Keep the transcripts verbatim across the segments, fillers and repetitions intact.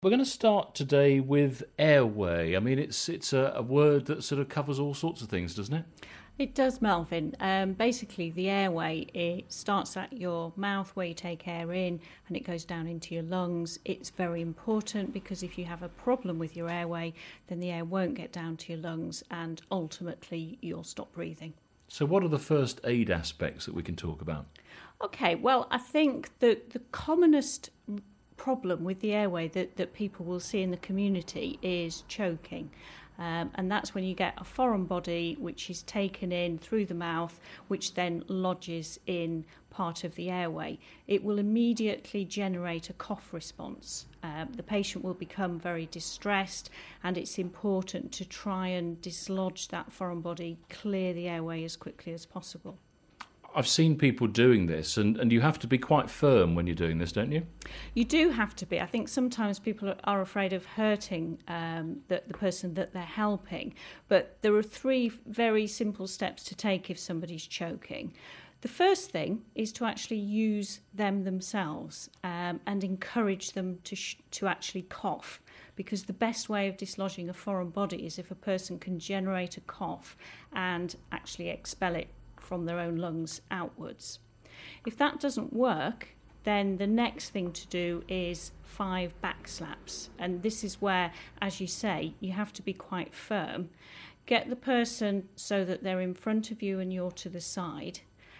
We're going to start today with airway. I mean, it's it's a, a word that sort of covers all sorts of things, doesn't it? It does, Melvin. Um, basically, the airway, it starts at your mouth where you take air in and it goes down into your lungs. It's very important because if you have a problem with your airway, then the air won't get down to your lungs and ultimately you'll stop breathing. So what are the first aid aspects that we can talk about? Okay, well, I think that the commonest problem with the airway that, that people will see in the community is choking. Um, and that's when you get a foreign body which is taken in through the mouth, which then lodges in part of the airway. It will immediately generate a cough response. Um, the patient will become very distressed, and it's important to try and dislodge that foreign body, clear the airway as quickly as possible. I've seen people doing this, and, and you have to be quite firm when you're doing this, don't you? You do have to be. I think sometimes people are afraid of hurting um, the, the person that they're helping, but there are three very simple steps to take if somebody's choking. The first thing is to actually use them themselves um, and encourage them to sh- to actually cough, because the best way of dislodging a foreign body is if a person can generate a cough and actually expel it from their own lungs outwards. If that doesn't work, then the next thing to do is five back slaps. And this is where, as you say, you have to be quite firm. Get the person so that they're in front of you and you're to the side.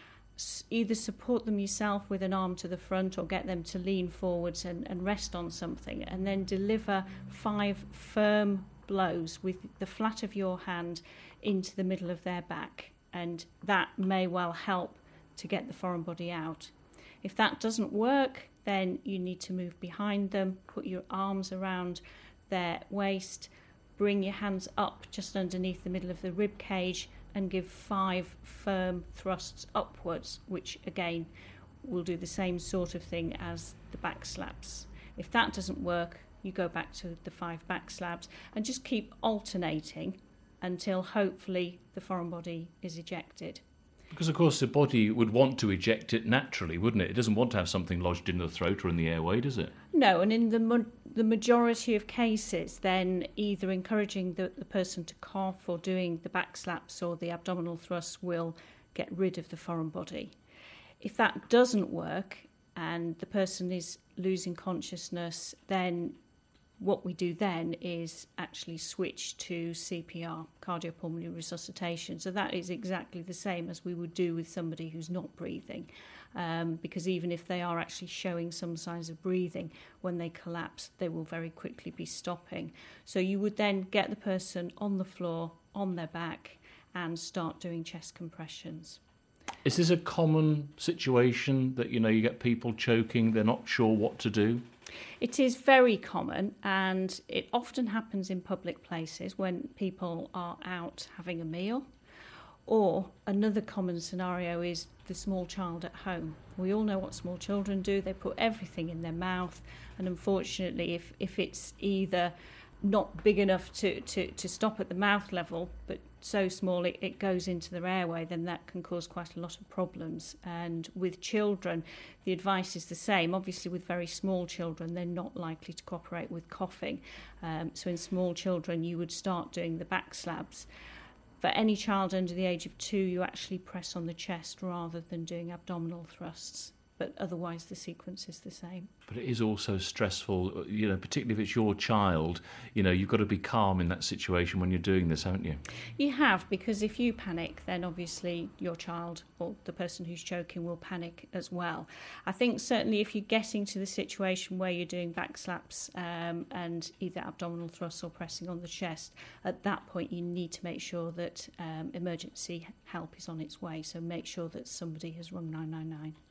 Either support them yourself with an arm to the front or get them to lean forwards and, and rest on something, and then deliver five firm blows with the flat of your hand into the middle of their back. And that may well help to get the foreign body out. If that doesn't work, then you need to move behind them, put your arms around their waist, bring your hands up just underneath the middle of the rib cage and give five firm thrusts upwards, which again will do the same sort of thing as the back slaps. If that doesn't work, you go back to the five back slaps and just keep alternating until hopefully the foreign body is ejected. Because, of course, the body would want to eject it naturally, wouldn't it? It doesn't want to have something lodged in the throat or in the airway, does it? No, and in the mo- the majority of cases, then either encouraging the, the person to cough or doing the back slaps or the abdominal thrusts will get rid of the foreign body. If that doesn't work and the person is losing consciousness, then what we do then is actually switch to C P R, cardiopulmonary resuscitation. So that is exactly the same as we would do with somebody who's not breathing, um, because even if they are actually showing some signs of breathing, when they collapse, they will very quickly be stopping. So you would then get the person on the floor, on their back, and start doing chest compressions. Is this a common situation that, you know, you get people choking, they're not sure what to do? It is very common, and it often happens in public places when people are out having a meal. Or another common scenario is the small child at home. We all know what small children do. They put everything in their mouth, and unfortunately, if, if it's either not big enough to, to, to stop at the mouth level, but so small it, it goes into their airway, then that can cause quite a lot of problems. And with children, the advice is the same. Obviously, with very small children, they're not likely to cooperate with coughing. Um, so in small children, you would start doing the back slabs. For any child under the age of two, you actually press on the chest rather than doing abdominal thrusts. But otherwise the sequence is the same. But it is also stressful, you know, particularly if it's your child. You know, you've got to be calm in that situation when you're doing this, haven't you? You have, because if you panic, then obviously your child or the person who's choking will panic as well. I think certainly if you're getting to the situation where you're doing back slaps um, and either abdominal thrusts or pressing on the chest, at that point you need to make sure that um, emergency help is on its way. So make sure that somebody has rung nine nine nine.